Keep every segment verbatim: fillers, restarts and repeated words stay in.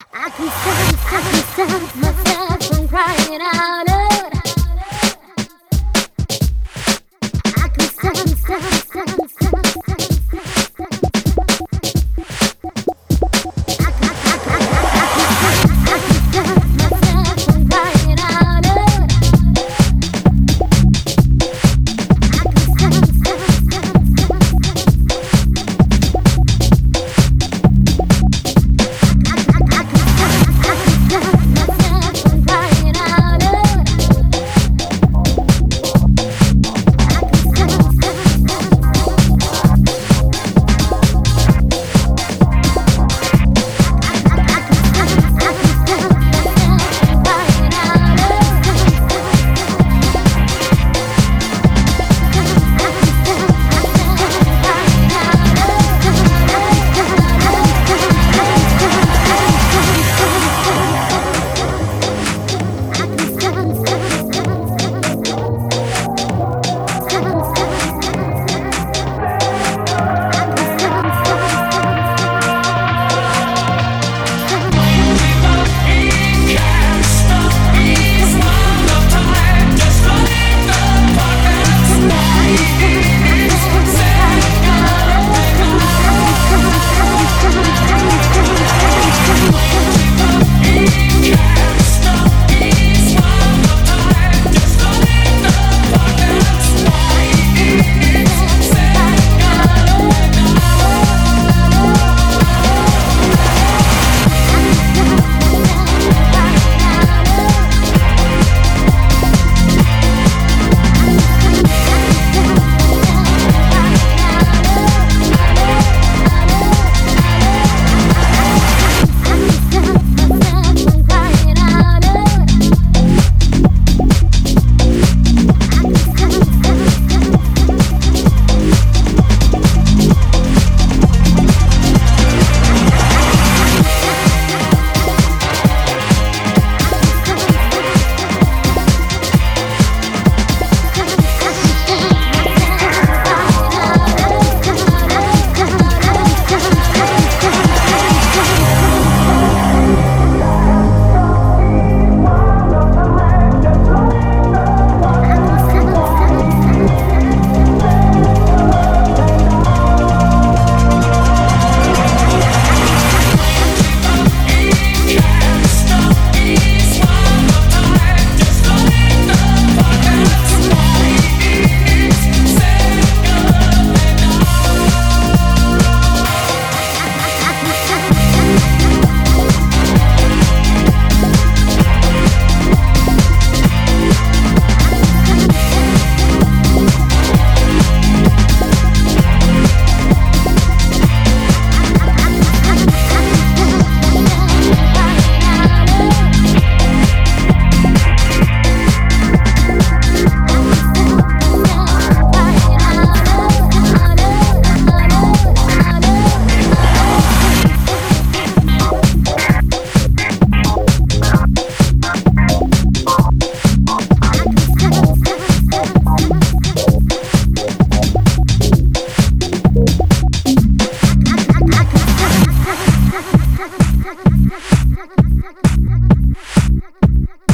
I can stop, I can stop myself from crying out loud. I can stop, stop, stop, stop, stop, stop. I can, I can, I can, I can stop myself from crying out loud. I can stop, stop, stop, stop,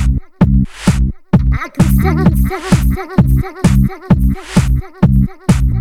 I can stop, stop, stop, stop, stop, stop, stop.